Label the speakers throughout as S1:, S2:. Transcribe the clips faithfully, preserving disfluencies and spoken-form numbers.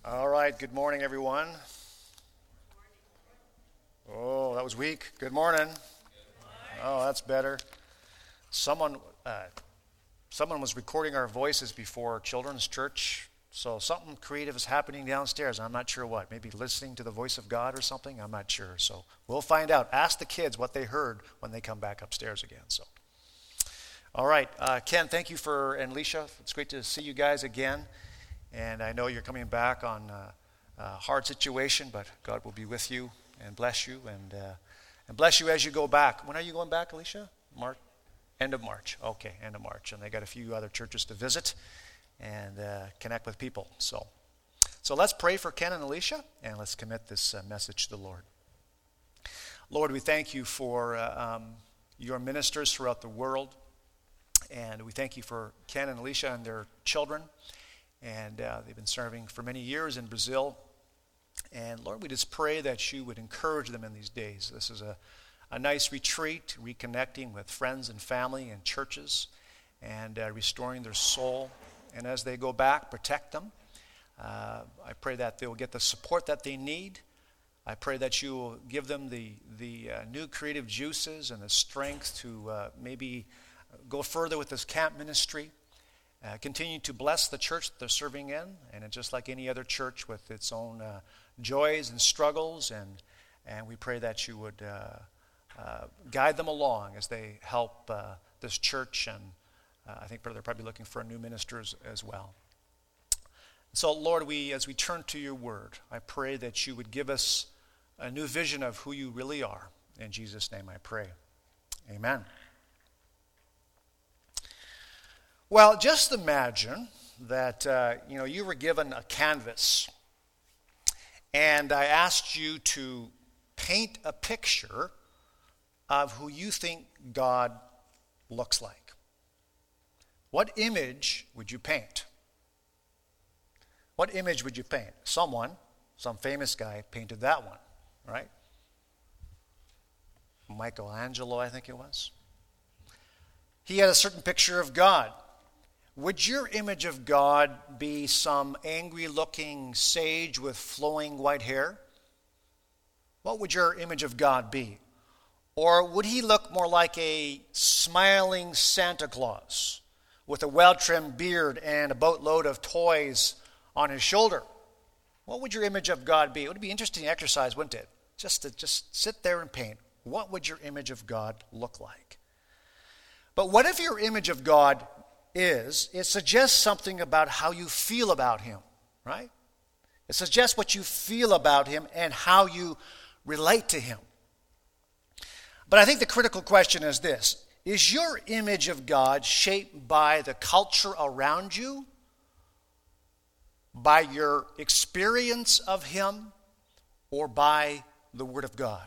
S1: All right, good morning, everyone. Oh, that was weak. Good morning. Oh, that's better. Someone uh, someone was recording our voices before children's church, so something creative is happening downstairs. I'm not sure what. Maybe listening to the voice of God or something. I'm not sure. So we'll find out. Ask the kids what they heard when they come back upstairs again. So, all right, uh, Ken, thank you for, and Alicia, it's great to see you guys again. And I know you're coming back on uh, a hard situation, but God will be with you and bless you, and uh, and bless you as you go back. When are you going back, Alicia? March, end of March. Okay, end of March, and they got a few other churches to visit and uh, connect with people. So, so let's pray for Ken and Alicia, and let's commit this uh, message to the Lord. Lord, we thank you for uh, um, your ministers throughout the world, and we thank you for Ken and Alicia and their children. And uh, they've been serving for many years in Brazil. And Lord, we just pray that you would encourage them in these days. This is a, a nice retreat, reconnecting with friends and family and churches, and uh, restoring their soul. And as they go back, protect them. Uh, I pray that they will get the support that they need. I pray that you will give them the, the uh, new creative juices and the strength to uh, maybe go further with this camp ministry. Uh, continue to bless the church that they're serving in, and it's just like any other church with its own uh, joys and struggles, and and we pray that you would uh, uh, guide them along as they help uh, this church, and uh, I think they're probably looking for new ministers as well. So Lord, we as we turn to your word, I pray that you would give us a new vision of who you really are. In Jesus' name I pray. Amen. Well, just imagine that uh, you know you were given a canvas, and I asked you to paint a picture of who you think God looks like. What image would you paint? What image would you paint? Someone, some famous guy, painted that one, right? Michelangelo, I think it was. He had a certain picture of God. Would your image of God be some angry-looking sage with flowing white hair? What would your image of God be? Or would he look more like a smiling Santa Claus with a well-trimmed beard and a boatload of toys on his shoulder? What would your image of God be? It would be an interesting exercise, wouldn't it? Just to just sit there and paint. What would your image of God look like? But what if your image of God is, it suggests something about how you feel about him, right? It suggests what you feel about him and how you relate to him. But I think the critical question is this: is your image of God shaped by the culture around you, by your experience of him, or by the Word of God?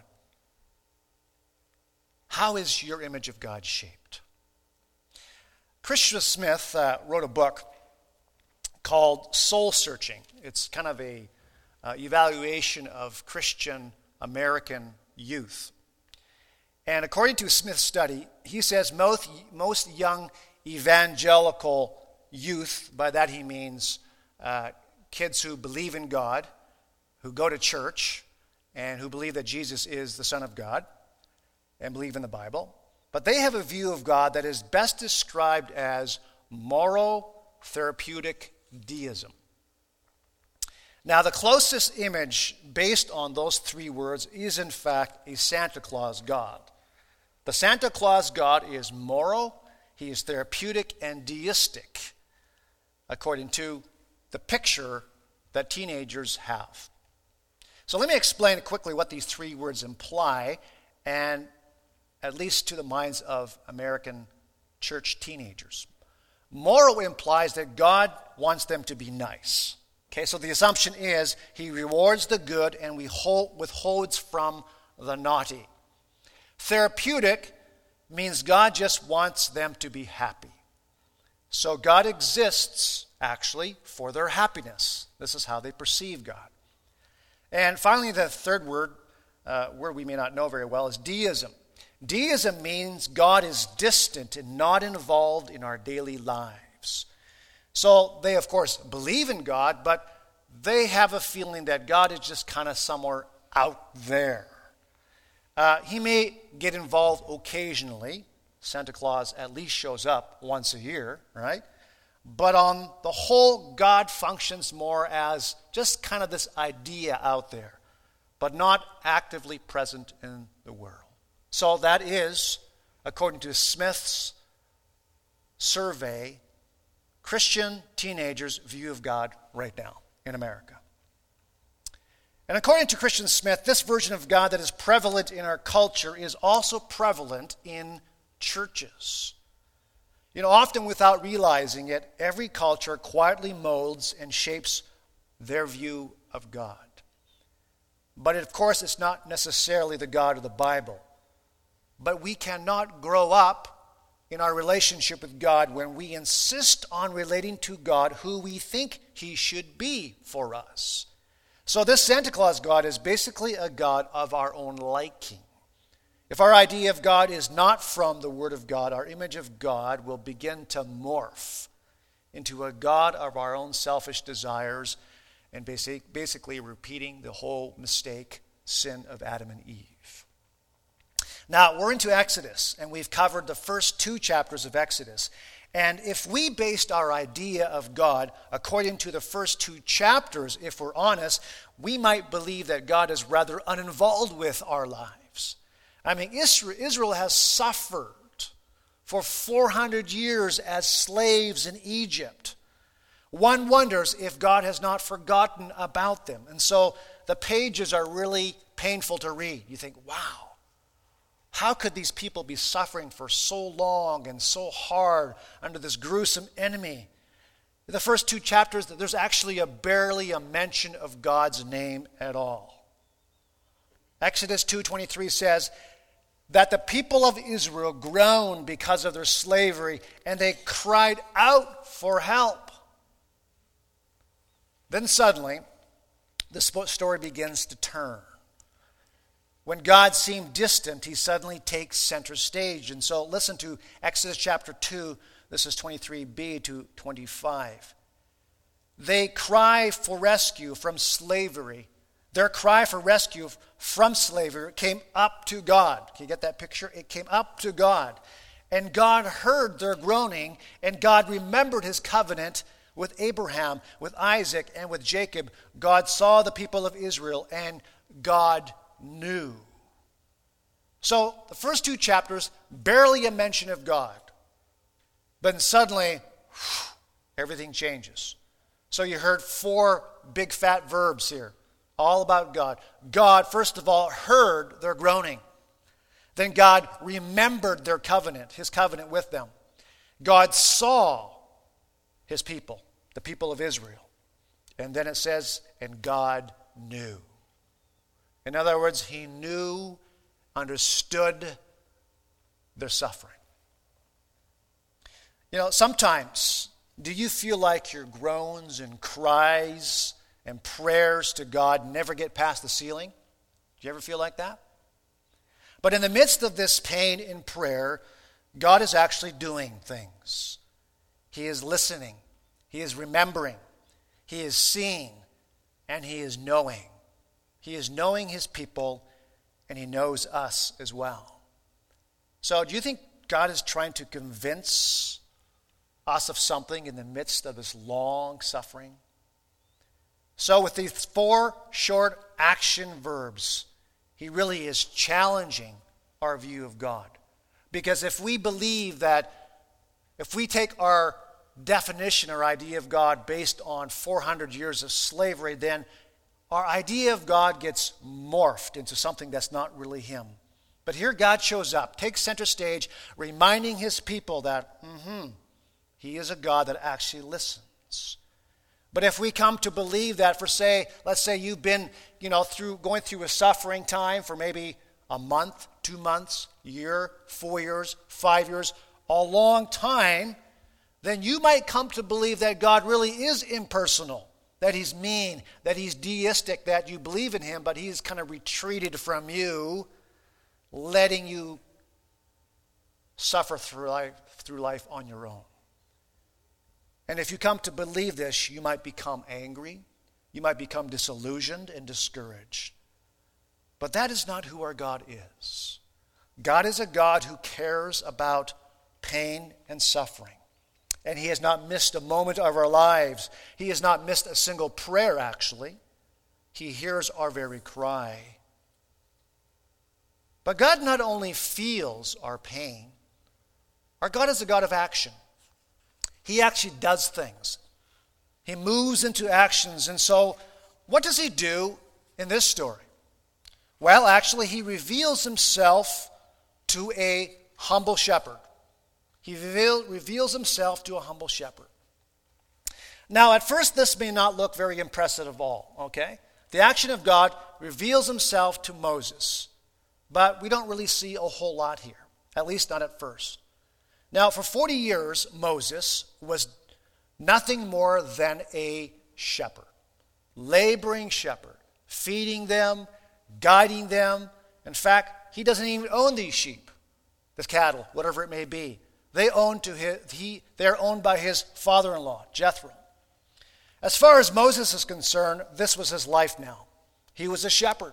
S1: How is your image of God shaped? Christian Smith uh, wrote a book called Soul Searching. It's kind of a uh, evaluation of Christian American youth. And according to a Smith study, he says most, most young evangelical youth, by that he means uh, kids who believe in God, who go to church, and who believe that Jesus is the Son of God, and believe in the Bible. But they have a view of God that is best described as moral-therapeutic deism. Now, the closest image based on those three words is, in fact, a Santa Claus God. The Santa Claus God is moral, he is therapeutic, and deistic, according to the picture that teenagers have. So let me explain quickly what these three words imply, and at least to the minds of American church teenagers. Moral implies that God wants them to be nice. Okay, so the assumption is he rewards the good and withholds from the naughty. Therapeutic means God just wants them to be happy. So God exists, actually, for their happiness. This is how they perceive God. And finally, the third word, uh, word we may not know very well, is deism. Deism means God is distant and not involved in our daily lives. So they, of course, believe in God, but they have a feeling that God is just kind of somewhere out there. Uh, he may get involved occasionally. Santa Claus at least shows up once a year, right? But on the whole, God functions more as just kind of this idea out there, but not actively present in the world. So that is, according to Smith's survey, Christian teenagers' view of God right now in America. And according to Christian Smith, this version of God that is prevalent in our culture is also prevalent in churches. You know, often without realizing it, every culture quietly molds and shapes their view of God. But of course, it's not necessarily the God of the Bible. But we cannot grow up in our relationship with God when we insist on relating to God who we think He should be for us. So this Santa Claus God is basically a God of our own liking. If our idea of God is not from the Word of God, our image of God will begin to morph into a God of our own selfish desires and basic, basically repeating the whole mistake, sin of Adam and Eve. Now, we're into Exodus, and we've covered the first two chapters of Exodus. And if we based our idea of God according to the first two chapters, if we're honest, we might believe that God is rather uninvolved with our lives. I mean, Israel has suffered for four hundred years as slaves in Egypt. One wonders if God has not forgotten about them. And so the pages are really painful to read. You think, wow, how could these people be suffering for so long and so hard under this gruesome enemy? In the first two chapters, there's actually a barely a mention of God's name at all. Exodus two twenty-three says that the people of Israel groaned because of their slavery, and they cried out for help. Then suddenly, the story begins to turn. When God seemed distant, He suddenly takes center stage. And so listen to Exodus chapter two, this is twenty-three b to twenty-five. They cry for rescue from slavery. Their cry for rescue from slavery came up to God. Can you get that picture? It came up to God. And God heard their groaning, and God remembered His covenant with Abraham, with Isaac, and with Jacob. God saw the people of Israel, and God knew. So the first two chapters, barely a mention of God. But then suddenly, whew, everything changes. So you heard four big fat verbs here, all about God. God, first of all, heard their groaning. Then God remembered their covenant, His covenant with them. God saw His people, the people of Israel. And then it says, and God knew. In other words, He knew, understood their suffering. You know, sometimes, do you feel like your groans and cries and prayers to God never get past the ceiling? Do you ever feel like that? But in the midst of this pain in prayer, God is actually doing things. He is listening. He is remembering. He is seeing. And He is knowing. He is knowing His people, and He knows us as well. So do you think God is trying to convince us of something in the midst of this long suffering? So with these four short action verbs, He really is challenging our view of God. Because if we believe that, if we take our definition or idea of God based on four hundred years of slavery, then our idea of God gets morphed into something that's not really Him. But here God shows up, takes center stage, reminding His people that, mm-hmm, He is a God that actually listens. But if we come to believe that for, say, let's say you've been, you know, through going through a suffering time for maybe a month, two months, a year, four years, five years, a long time, then you might come to believe that God really is impersonal, that He's mean, that He's deistic, that you believe in Him, but He's kind of retreated from you, letting you suffer through life, through life on your own. And if you come to believe this, you might become angry. you might become disillusioned and discouraged. But that is not who our God is. God is a God who cares about pain and suffering. And he has not missed a moment of our lives. He has not missed a single prayer, actually. He hears our very cry. But God not only feels our pain, our God is a God of action. He actually does things. He moves into actions. And so, what does he do in this story? Well, actually, he reveals himself to a humble shepherd. He reveal, reveals himself to a humble shepherd. Now, at first, this may not look very impressive at all, okay? The action of God reveals himself to Moses, but we don't really see a whole lot here, at least not at first. Now, for forty years, Moses was nothing more than a shepherd, laboring shepherd, feeding them, guiding them. In fact, he doesn't even own these sheep, the cattle, whatever it may be. They own to his, he, they're owned by his father-in-law, Jethro. As far as Moses is concerned, this was his life now. He was a shepherd.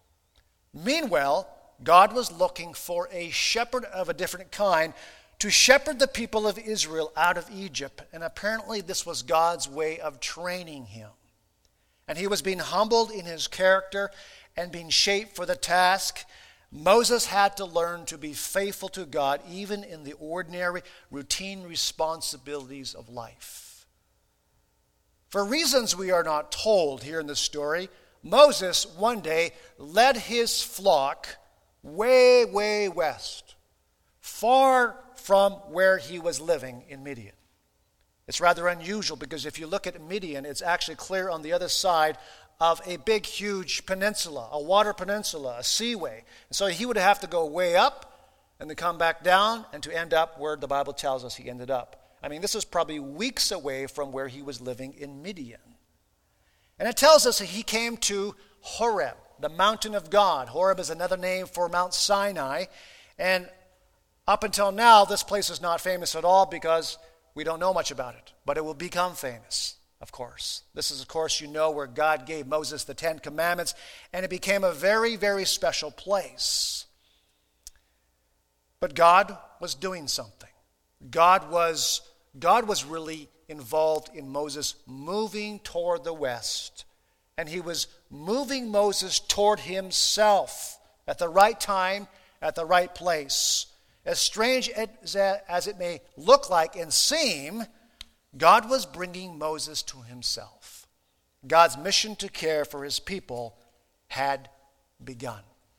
S1: Meanwhile, God was looking for a shepherd of a different kind to shepherd the people of Israel out of Egypt. And apparently this was God's way of training him. And he was being humbled in his character and being shaped for the task. Moses had to learn to be faithful to God even in the ordinary, routine responsibilities of life. For reasons we are not told here in this story, Moses one day led his flock way, way west, far from where he was living in Midian. It's rather unusual because if you look at Midian, it's actually clear on the other side of a big, huge peninsula, a water peninsula, a seaway. And so he would have to go way up and then come back down and to end up where the Bible tells us he ended up. I mean, this was probably weeks away from where he was living in Midian. And it tells us that he came to Horeb, the mountain of God. Horeb is another name for Mount Sinai. And up until now, this place is not famous at all because we don't know much about it. But it will become famous, of course. This is, of course, you know, where God gave Moses the Ten Commandments, and it became a very, very special place. But God was doing something. God was, God was really involved in Moses moving toward the west. And he was moving Moses toward himself at the right time, at the right place. As strange as it may look like and seem, God was bringing Moses to himself. God's mission to care for his people had begun.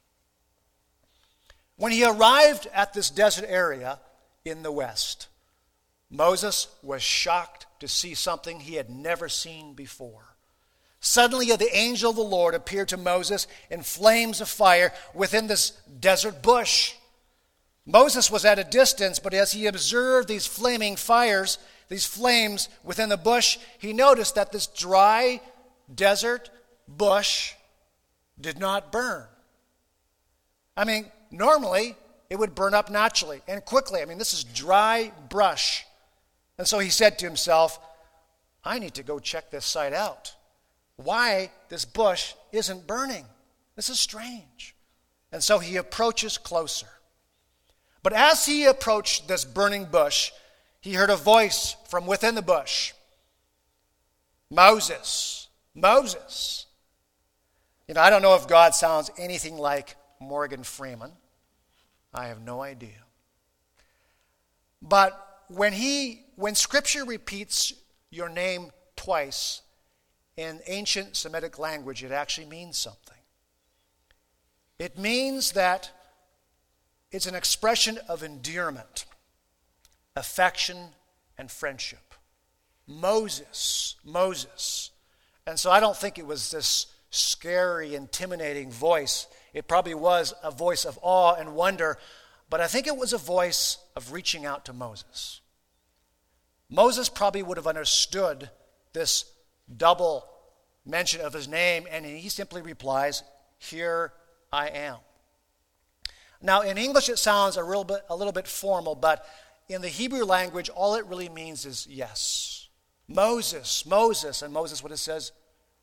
S1: When he arrived at this desert area in the west, Moses was shocked to see something he had never seen before. Suddenly, the angel of the Lord appeared to Moses in flames of fire within this desert bush. Moses was at a distance, but as he observed these flaming fires, these flames within the bush, he noticed that this dry desert bush did not burn. I mean, normally it would burn up naturally and quickly. I mean, this is dry brush. And so he said to himself, I need to go check this site out. Why this bush isn't burning? This is strange. And so he approaches closer. But as he approached this burning bush, he heard a voice from within the bush. Moses, Moses. You know, I don't know if God sounds anything like Morgan Freeman. I have no idea. But when he, when Scripture repeats your name twice in ancient Semitic language, it actually means something. It means that it's an expression of endearment, affection, and friendship. Moses, Moses. And so I don't think it was this scary, intimidating voice. It probably was a voice of awe and wonder, but I think it was a voice of reaching out to Moses. Moses probably would have understood this double mention of his name, and he simply replies, "Here I am." Now, in English, it sounds a little bit, a little bit formal, but in the Hebrew language, all it really means is yes. Moses, Moses, and Moses, what it says,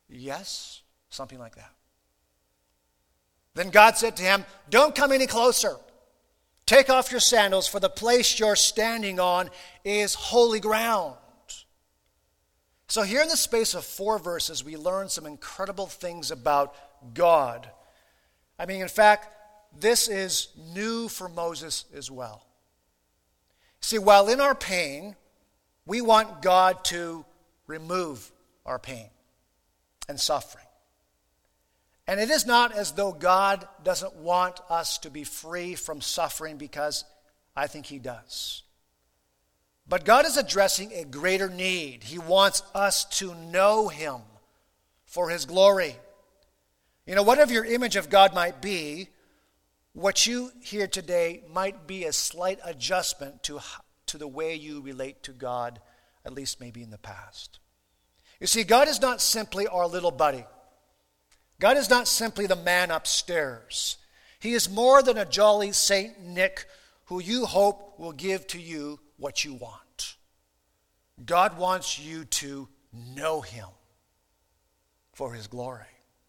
S1: Yes, something like that. Then God said to him, don't come any closer. Take off your sandals, for the place you're standing on is holy ground. So here in the space of four verses, we learn some incredible things about God. I mean, in fact, this is new for Moses as well. See, while in our pain, we want God to remove our pain and suffering. And it is not as though God doesn't want us to be free from suffering, because I think he does. But God is addressing a greater need. He wants us to know him for his glory. You know, whatever your image of God might be, what you hear today might be a slight adjustment to, to the way you relate to God, at least maybe in the past. You see, God is not simply our little buddy. God is not simply the man upstairs. He is more than a jolly Saint Nick who you hope will give to you what you want. God wants you to know him for his glory.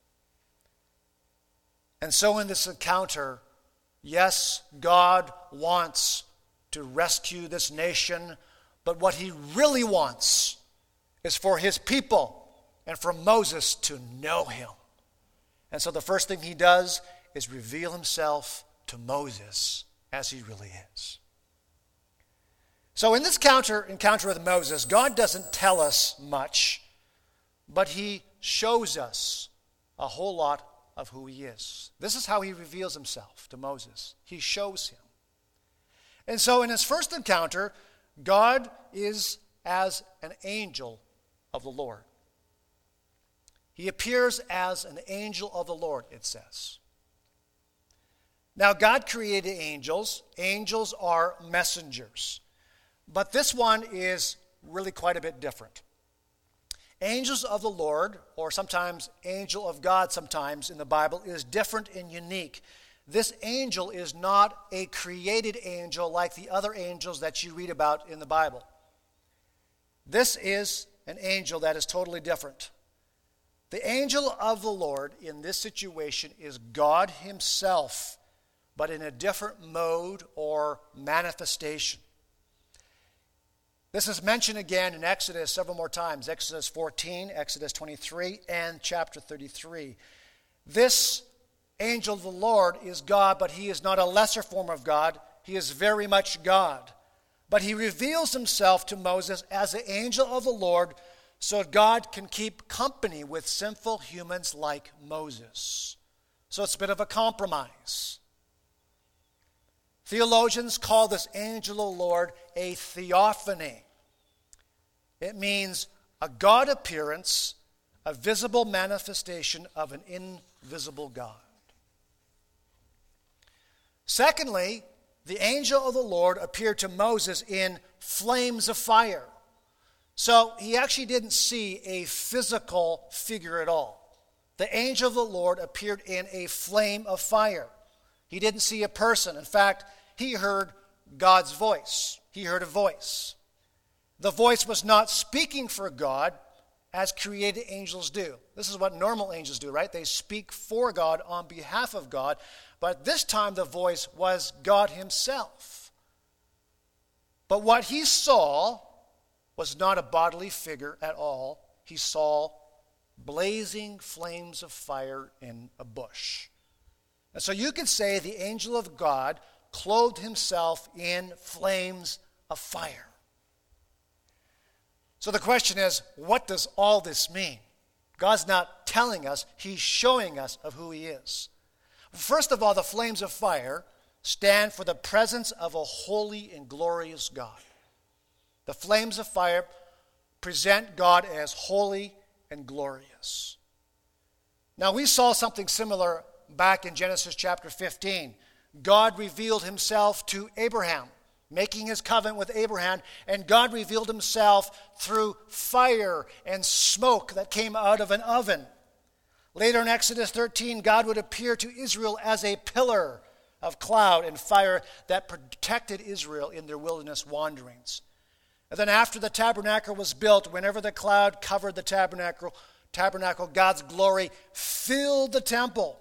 S1: And so in this encounter, yes, God wants to rescue this nation, but what he really wants is for his people and for Moses to know him. And so the first thing he does is reveal himself to Moses as he really is. So in this encounter, encounter with Moses, God doesn't tell us much, but he shows us a whole lot of who he is. This is how he reveals himself to Moses. He shows him. And so in his first encounter, God is as an angel of the Lord. He appears as an angel of the Lord, it says. Now, God created angels. Angels are messengers. But this one is really quite a bit different. Angels of the Lord, or sometimes angel of God sometimes in the Bible, is different and unique. This angel is not a created angel like the other angels that you read about in the Bible. This is an angel that is totally different. The angel of the Lord in this situation is God himself, but in a different mode or manifestation. This is mentioned again in Exodus several more times. Exodus fourteen, Exodus twenty-three, and chapter thirty-three. This angel of the Lord is God, but he is not a lesser form of God. He is very much God. But he reveals himself to Moses as the angel of the Lord, so God can keep company with sinful humans like Moses. So it's a bit of a compromise. Theologians call this angel of the Lord a theophany. It means a God appearance, a visible manifestation of an invisible God. Secondly, the angel of the Lord appeared to Moses in flames of fire. So he actually didn't see a physical figure at all. The angel of the Lord appeared in a flame of fire. He didn't see a person. In fact, he heard God's voice. He heard a voice. The voice was not speaking for God as created angels do. This is what normal angels do, right? They speak for God on behalf of God. But this time the voice was God himself. But what he saw was not a bodily figure at all. He saw blazing flames of fire in a bush. And so you could say the angel of God clothed himself in flames of fire. So the question is, what does all this mean? God's not telling us, he's showing us of who he is. First of all, the flames of fire stand for the presence of a holy and glorious God. The flames of fire present God as holy and glorious. Now, we saw something similar back in Genesis chapter fifteen. God revealed himself to Abraham, making his covenant with Abraham, and God revealed himself through fire and smoke that came out of an oven. Later in Exodus thirteen, God would appear to Israel as a pillar of cloud and fire that protected Israel in their wilderness wanderings. And then after the tabernacle was built, whenever the cloud covered the tabernacle, tabernacle, God's glory filled the temple.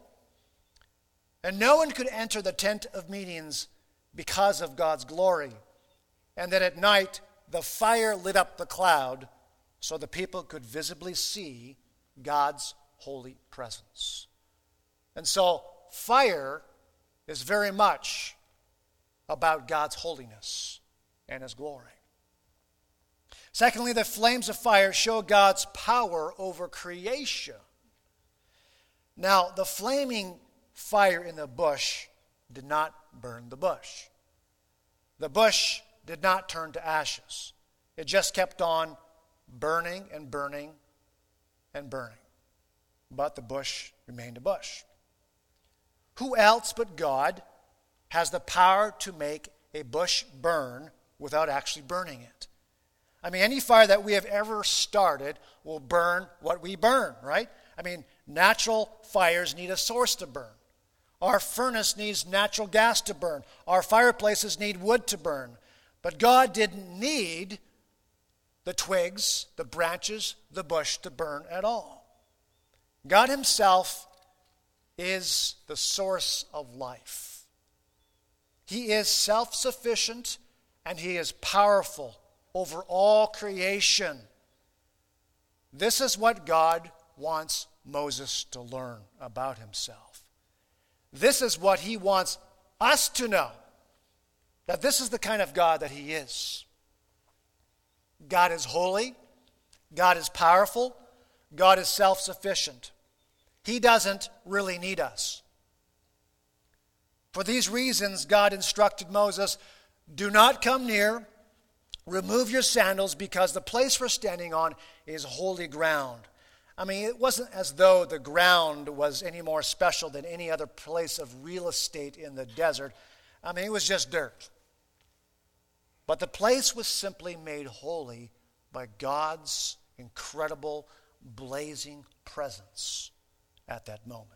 S1: And no one could enter the tent of meetings because of God's glory. And then at night, the fire lit up the cloud so the people could visibly see God's holy presence. And so fire is very much about God's holiness and his glory. Secondly, the flames of fire show God's power over creation. Now, the flaming fire in the bush did not burn the bush. The bush did not turn to ashes. It just kept on burning and burning and burning. But the bush remained a bush. Who else but God has the power to make a bush burn without actually burning it? I mean, any fire that we have ever started will burn what we burn, right? I mean, natural fires need a source to burn. Our furnace needs natural gas to burn. Our fireplaces need wood to burn. But God didn't need the twigs, the branches, the bush to burn at all. God himself is the source of life. He is self-sufficient and he is powerful over all creation. This is what God wants Moses to learn about himself. This is what he wants us to know, that this is the kind of God that he is. God is holy. God is powerful. God is self-sufficient. He doesn't really need us. For these reasons, God instructed Moses, do not come near, remove your sandals, because the place we're standing on is holy ground. I mean, it wasn't as though the ground was any more special than any other place of real estate in the desert. I mean, it was just dirt. But the place was simply made holy by God's incredible, blazing presence at that moment.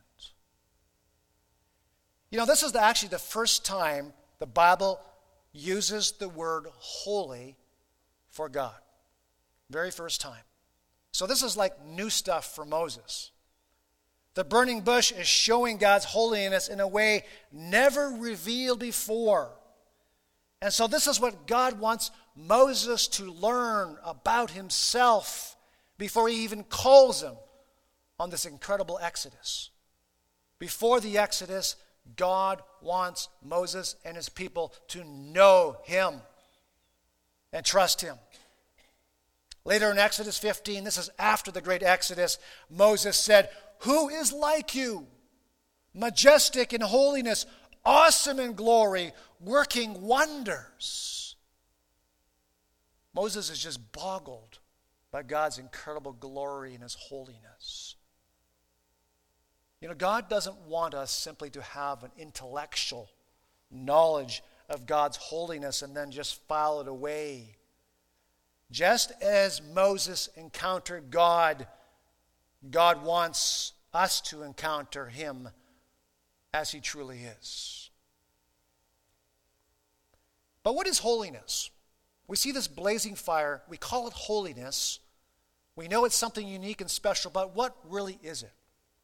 S1: You know, this is the, actually the first time the Bible uses the word holy for God. Very first time. So this is like new stuff for Moses. The burning bush is showing God's holiness in a way never revealed before. And so this is what God wants Moses to learn about himself before he even calls him on this incredible Exodus. Before the Exodus, God wants Moses and his people to know him and trust him. Later in Exodus fifteen, this is after the great Exodus, Moses said, who is like you, majestic in holiness, awesome in glory, working wonders? Moses is just boggled by God's incredible glory and his holiness. You know, God doesn't want us simply to have an intellectual knowledge of God's holiness and then just file it away. Just as Moses encountered God, God wants us to encounter him as he truly is. But what is holiness? We see this blazing fire. We call it holiness. We know it's something unique and special, but what really is it?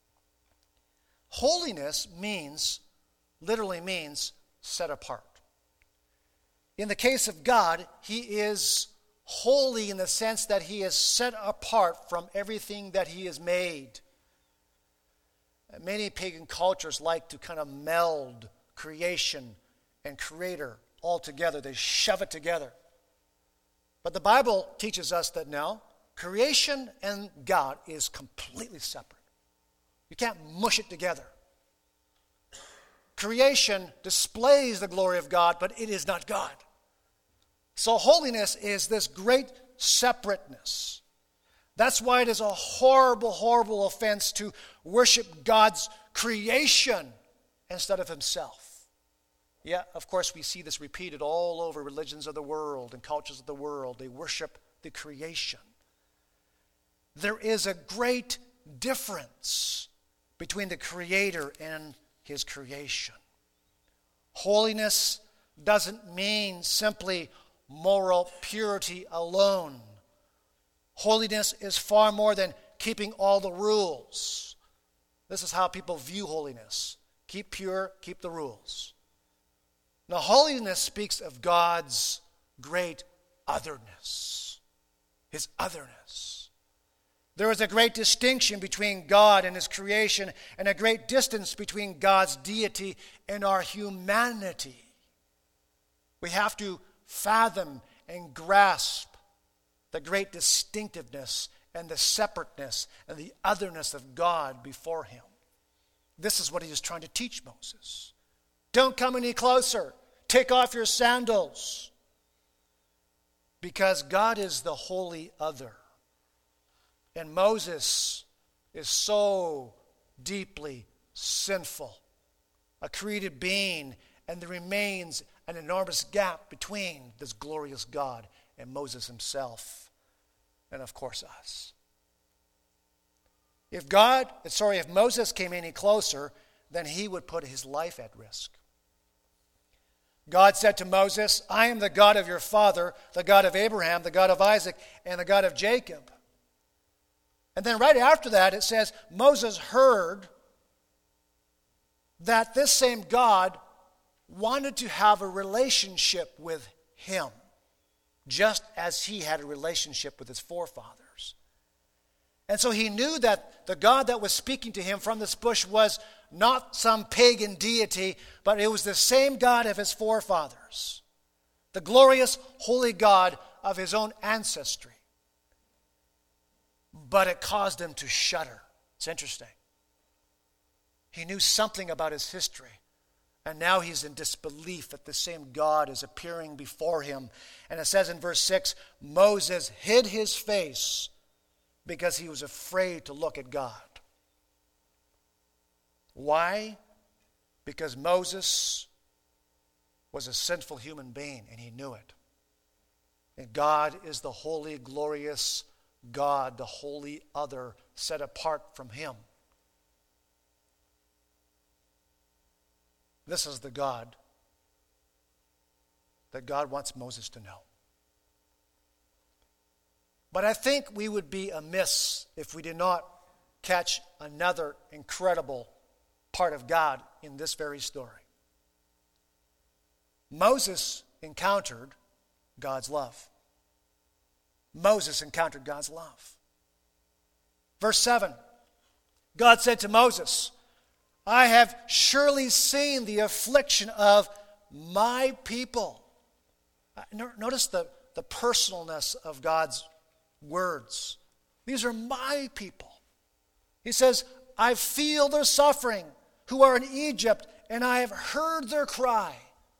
S1: Holiness means, literally means, set apart. In the case of God, he is holy in the sense that he is set apart from everything that he has made. Many pagan cultures like to kind of meld creation and creator all together. They shove it together. But the Bible teaches us that no, creation and God is completely separate. You can't mush it together. Creation displays the glory of God, but it is not God. So holiness is this great separateness. That's why it is a horrible, horrible offense to worship God's creation instead of himself. Yeah, of course, we see this repeated all over religions of the world and cultures of the world. They worship the creation. There is a great difference between the Creator and his creation. Holiness doesn't mean simply moral purity alone. Holiness is far more than keeping all the rules. This is how people view holiness. Keep pure, keep the rules. Now, holiness speaks of God's great otherness, his otherness. There is a great distinction between God and his creation, and a great distance between God's deity and our humanity. We have to fathom and grasp the great distinctiveness and the separateness and the otherness of God before him. This is what he is trying to teach Moses. Don't come any closer. Take off your sandals. Because God is the holy other. And Moses is so deeply sinful, a created being, and there remains an enormous gap between this glorious God and Moses himself, and of course us. If God, sorry, if Moses came any closer, then he would put his life at risk. God said to Moses, I am the God of your father, the God of Abraham, the God of Isaac, and the God of Jacob. And then right after that it says, Moses heard that this same God wanted to have a relationship with him, just as he had a relationship with his forefathers. And so he knew that the God that was speaking to him from this bush was not some pagan deity, but it was the same God of his forefathers, the glorious, holy God of his own ancestry. But it caused him to shudder. It's interesting. He knew something about his history, and now he's in disbelief that the same God is appearing before him. And it says in verse six, Moses hid his face because he was afraid to look at God. Why? Because Moses was a sinful human being, and he knew it. And God is the holy, glorious God, the holy other, set apart from him. This is the God that God wants Moses to know. But I think we would be amiss if we did not catch another incredible part of God in this very story. Moses encountered God's love. Moses encountered God's love. Verse seven, God said to Moses, I have surely seen the affliction of my people. Notice the, the personalness of God's words. These are my people. He says, I feel their suffering who are in Egypt, and I have heard their cry.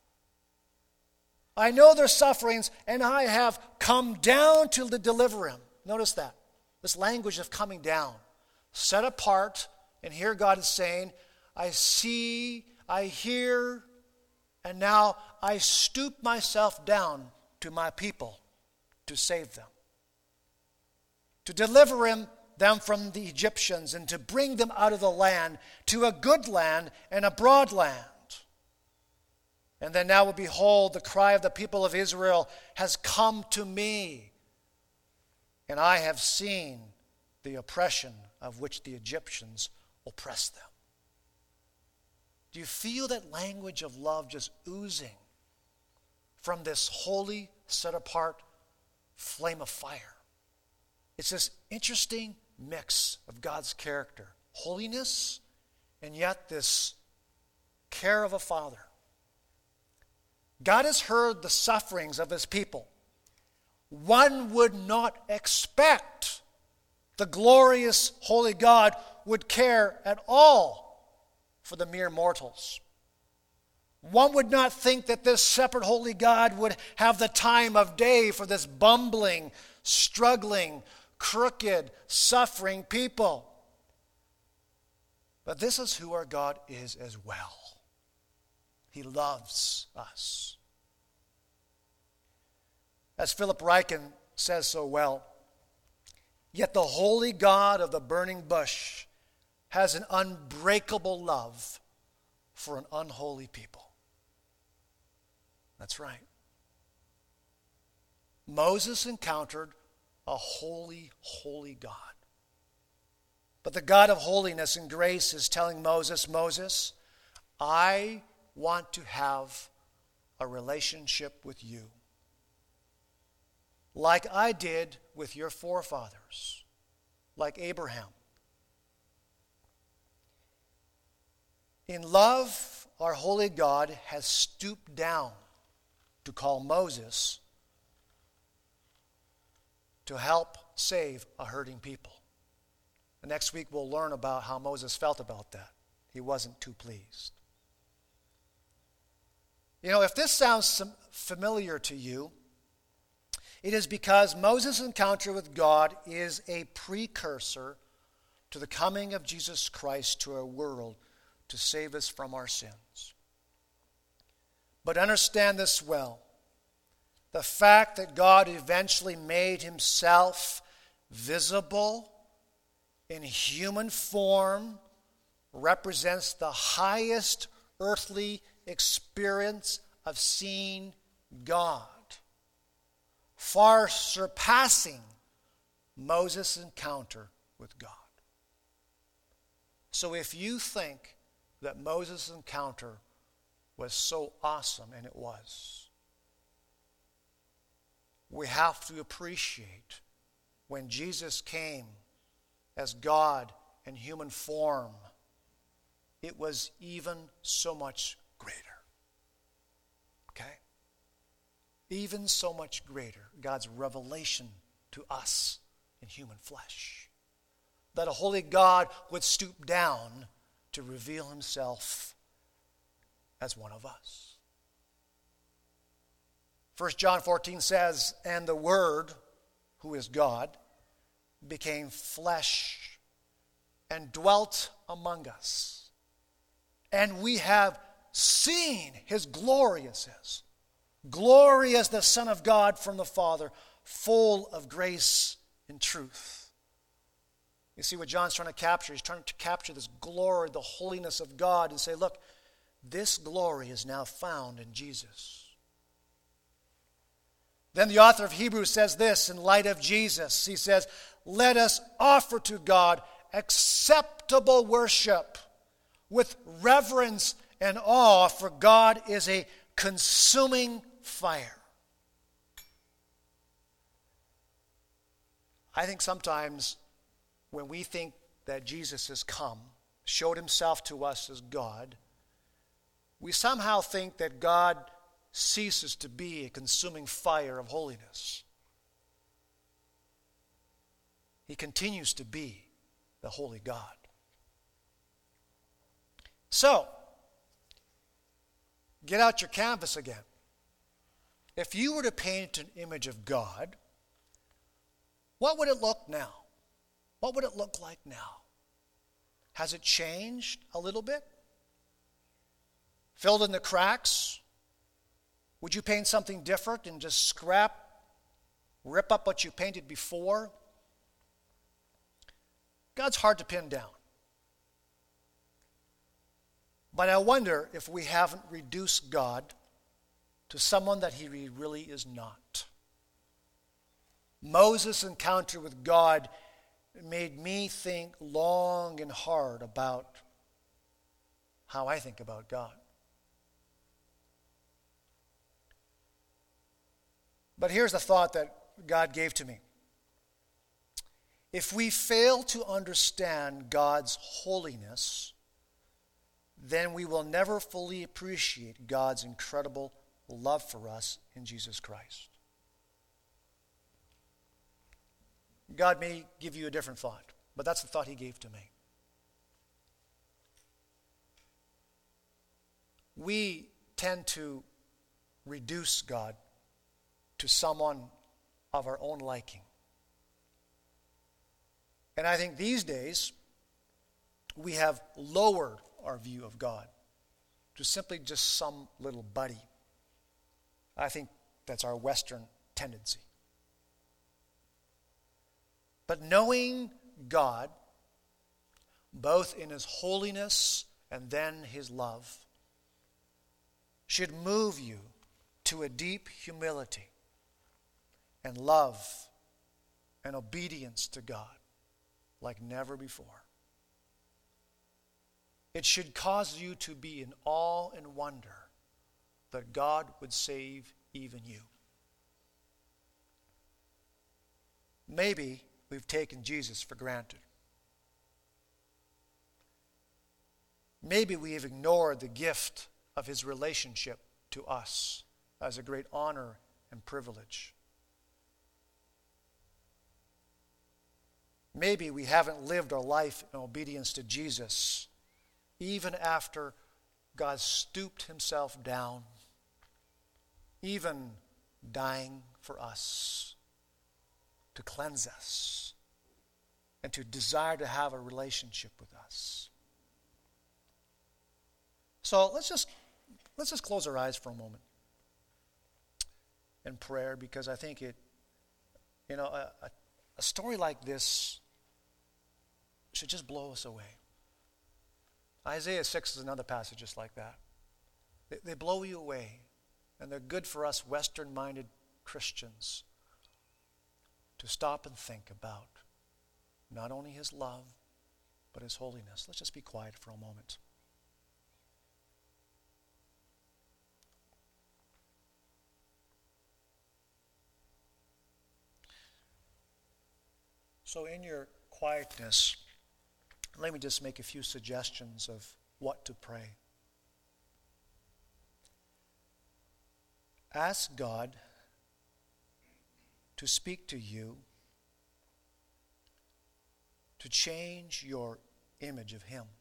S1: I know their sufferings, and I have come down to deliver him. Notice that. This language of coming down. Set apart, and here God is saying, I see, I hear, and now I stoop myself down to my people to save them. To deliver him, them from the Egyptians and to bring them out of the land to a good land and a broad land. And then now, behold, the cry of the people of Israel has come to me, and I have seen the oppression of which the Egyptians oppressed them. Do you feel that language of love just oozing from this holy, set-apart flame of fire? It's this interesting mix of God's character, holiness, and yet this care of a father. God has heard the sufferings of his people. One would not expect the glorious, holy God would care at all for the mere mortals. One would not think that this separate holy God would have the time of day for this bumbling, struggling, crooked, suffering people. But this is who our God is as well. He loves us. As Philip Ryken says so well, yet the holy God of the burning bush has an unbreakable love for an unholy people. That's right. Moses encountered a holy, holy God. But the God of holiness and grace is telling Moses, Moses, I want to have a relationship with you, like I did with your forefathers, like Abraham. In love, our holy God has stooped down to call Moses to help save a hurting people. And next week we'll learn about how Moses felt about that. He wasn't too pleased. You know, if this sounds familiar to you, it is because Moses' encounter with God is a precursor to the coming of Jesus Christ to our world to save us from our sins. But understand this well. The fact that God eventually made himself visible in human form represents the highest earthly experience of seeing God, far surpassing Moses' encounter with God. So if you think that Moses' encounter was so awesome, and it was, we have to appreciate when Jesus came as God in human form, it was even so much greater. Okay? Even so much greater, God's revelation to us in human flesh. That a holy God would stoop down to reveal himself as one of us. First John fourteen says, and the Word, who is God, became flesh and dwelt among us. And we have seen his glory, it says. Glory as the Son of God from the Father, full of grace and truth. You see what John's trying to capture? He's trying to capture this glory, the holiness of God, and say, look, this glory is now found in Jesus. Then the author of Hebrews says this in light of Jesus. He says, let us offer to God acceptable worship with reverence and awe, for God is a consuming fire. I think sometimes when we think that Jesus has come, showed himself to us as God, we somehow think that God ceases to be a consuming fire of holiness. He continues to be the holy God. So, get out your canvas again. If you were to paint an image of God, what would it look now? What would it look like now? Has it changed a little bit? Filled in the cracks? Would you paint something different and just scrap, rip up what you painted before? God's hard to pin down. But I wonder if we haven't reduced God to someone that he really is not. Moses' encounter with God made me think long and hard about how I think about God. But here's the thought that God gave to me. If we fail to understand God's holiness, then we will never fully appreciate God's incredible love for us in Jesus Christ. God may give you a different thought, but that's the thought he gave to me. We tend to reduce God to someone of our own liking. And I think these days, we have lowered our view of God to simply just some little buddy. I think that's our Western tendency. But knowing God, both in his holiness and then his love, should move you to a deep humility and love and obedience to God like never before. it should cause you to be in awe and wonder that God would save even you. Maybe we've taken Jesus for granted. Maybe we have ignored the gift of his relationship to us as a great honor and privilege. Maybe we haven't lived our life in obedience to Jesus, even after God stooped himself down, even dying for us, to cleanse us, and to desire to have a relationship with us. So let's just let's just close our eyes for a moment in prayer, because I think it, you know, a, a, a story like this should just blow us away. Isaiah six is another passage just like that. They, they blow you away, and they're good for us Western-minded Christians to stop and think about not only his love, but his holiness. Let's just be quiet for a moment. So in your quietness, let me just make a few suggestions of what to pray. Ask God to speak to you, to change your image of him.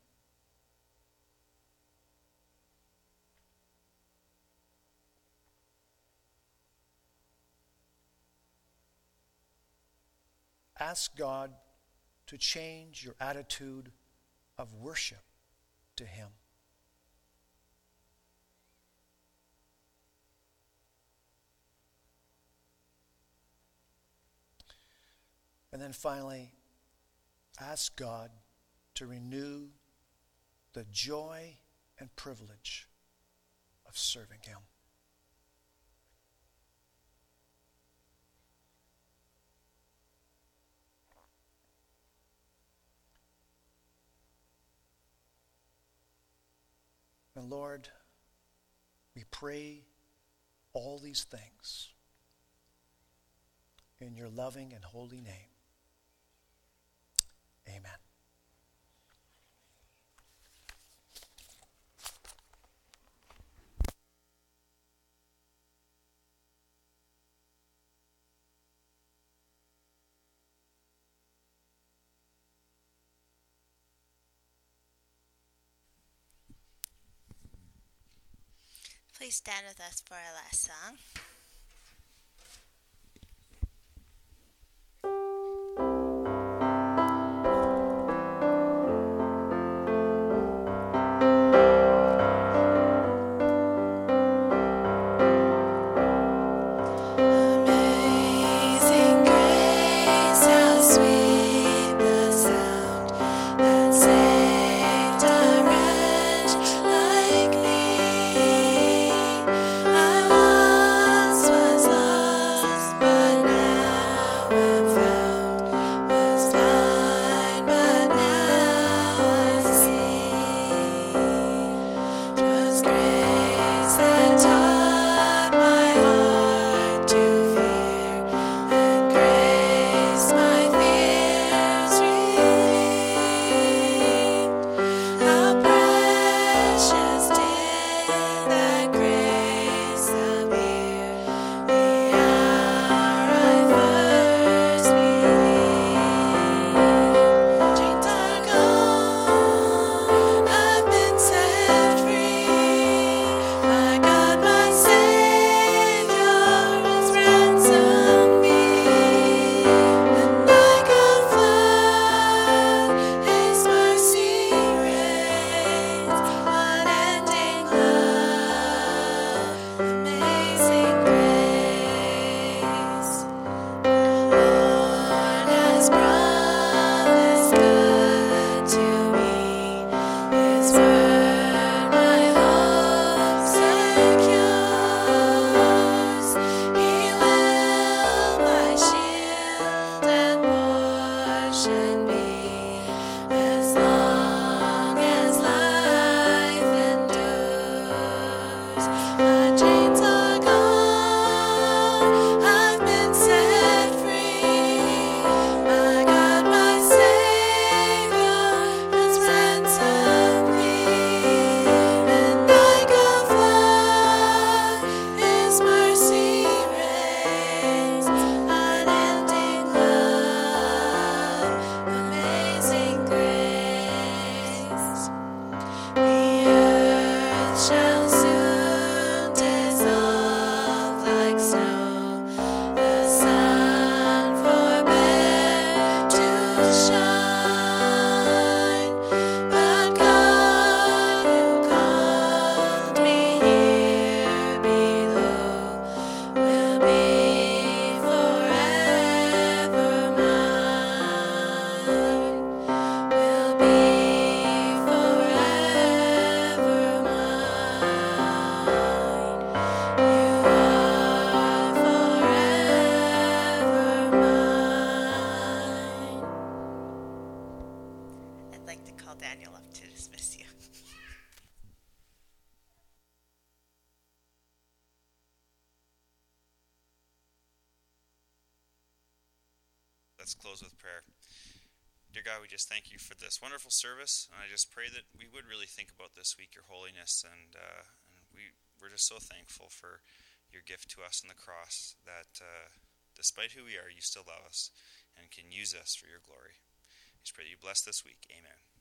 S1: Ask God to change your attitude of worship to him. And then finally, ask God to renew the joy and privilege of serving him. And Lord, we pray all these things in your loving and holy name. Amen.
S2: Please stand with us for our last song.
S3: I
S2: call Daniel up to dismiss you.
S3: Let's close with prayer. Dear God, we just thank you for this wonderful service, and I just pray that we would really think about this week, your holiness, and, uh, and we, we're just so thankful for your gift to us on the cross, that uh, despite who we are, you still love us and can use us for your glory. I just pray that you bless this week. Amen.